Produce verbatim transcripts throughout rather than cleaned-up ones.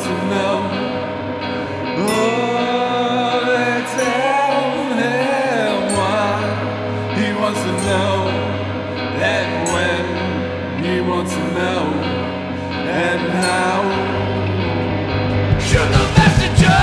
to know. Oh, they tell him why. He wants to know. And when he wants to know. And how. Shoot the messenger.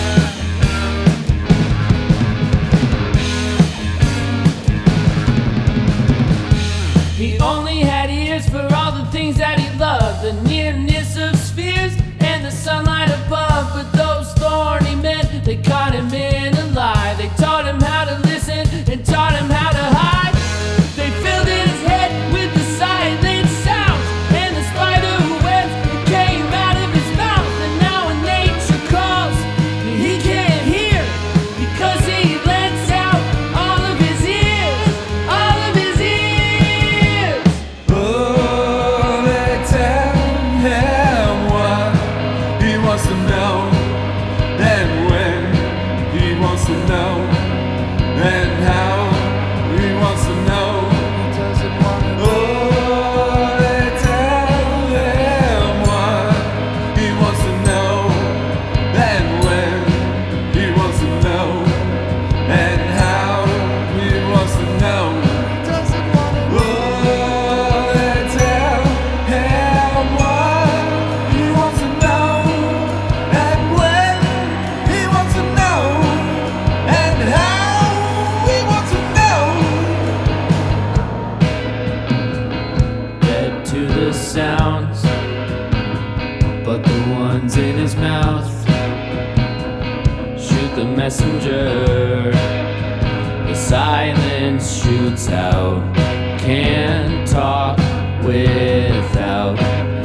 He only had ears for all the things that he loved, the nearness of spheres and the sunlight above. But those thorny men, they caught him in a lie. They taught him how to listen and taught him how to hide. They filled his head with the silent sounds and the spider webs that came out of his mouth. And now when nature calls, he can't hear because he lets out all of his ears, all of his ears. Oh, they tell him what he wants to know, and when he wants to know, and how he wants to know. Oh, they tell him what he wants to know, and when he wants to know, and how he wants to know. Oh, they tell him what he wants to know, and when he wants to know, and how he wants to know. Dead to the sounds, but the ones in his mouth. Shoot the messenger. The silence shoots out. Can't talk without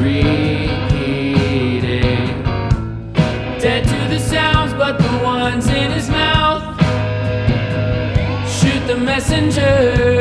repeating. Dead to the sounds, but the ones in his mouth. Shoot the messenger.